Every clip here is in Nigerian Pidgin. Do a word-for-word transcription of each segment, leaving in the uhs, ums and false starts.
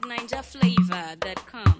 ninja flavor dot com.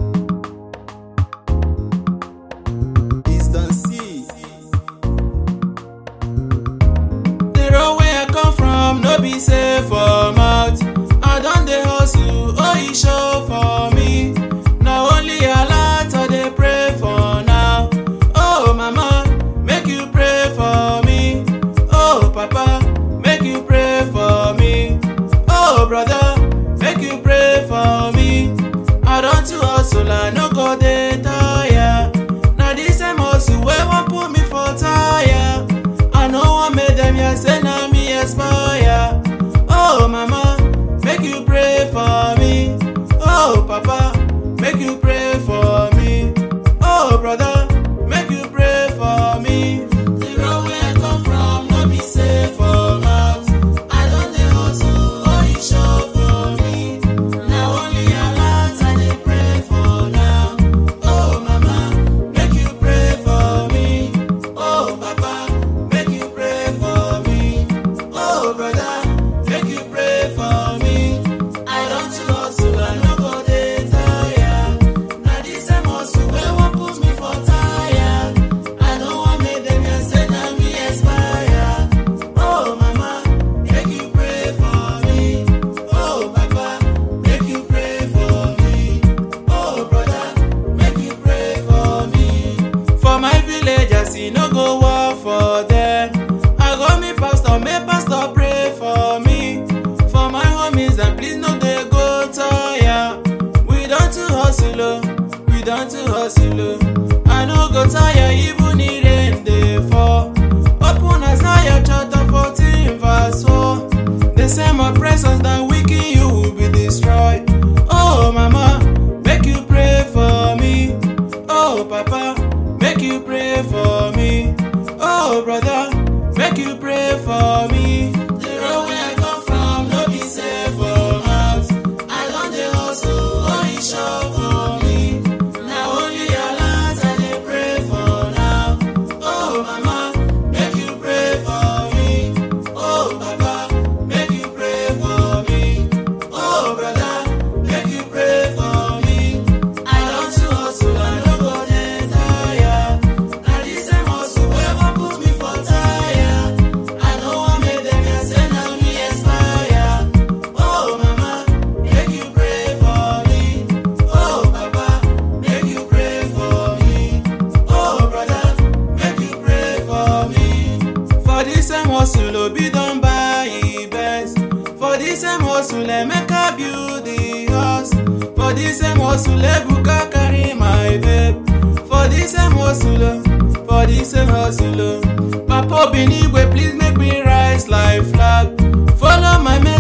The road where I come from no be safe for mouth. I don dey hustle, oh e show for me. Na only Allah I dey pray for now. Oh mama, make you pray for me. Oh papa, make you pray for me. Oh brother, make you pray for me. I don too hustle, I no go dey tire. Na this same hustle wey wan put me for tire. I no wan make dem hear say na me expire. Oh mama, make you pray for me. Oh papa, make you pray for me. Oh brother, make you pray for me. The road where I come from no be safe for mouth. I don dey hustle, oh e sure for me. Na only Allah I dey pray for now. Oh mama, make you pray for me. Oh papa, make you pray for me. Oh brother, make you pray for me. I don too hustle, I no go dey tire. Na this same hustle wey wan put me for tire. I no wan make dem hear say na me expire. Oh mama, make you pray for me. Oh papa, make you pray for me. Oh brother, make you pray for me. For my village, I see no go war for them. I go me pastor, make pastor pray for me. For my homies, and please no dey go tire. We don too hustle, oh, we don too hustle, oh. I no go tire even if rain dey fall. Open Isaiah chapter fourteen verse four. The same oppressors that weaken you will be destroyed. Oh mama, make you pray for me. Oh papa, make you pray for me. Oh brother, make you pray for me. The road where I come from no be safe for mouth. I don dey hustle, oh e sure for me. Na only Allah I dey pray for now. Oh mama, make you pray for me. Oh papa, make you pray for me. Oh brother, make you pray for me. I don too hustle, I no go dey tire. Na this same hustle wey wan put me for tire. I no wan make dem hear say na me expire. Oh mama, make you pray for me. Oh papa, make you pray for me. Oh brother, make you pray for me. For this same hustle, Obi don buy e Benz. For this same hustle, Emeka build the house. For this same hustle, Ebuka carry my babe. For this same hustle, oh, for this same hustle, oh. Papa Binigwe, please make me rise like flag. Follow my message.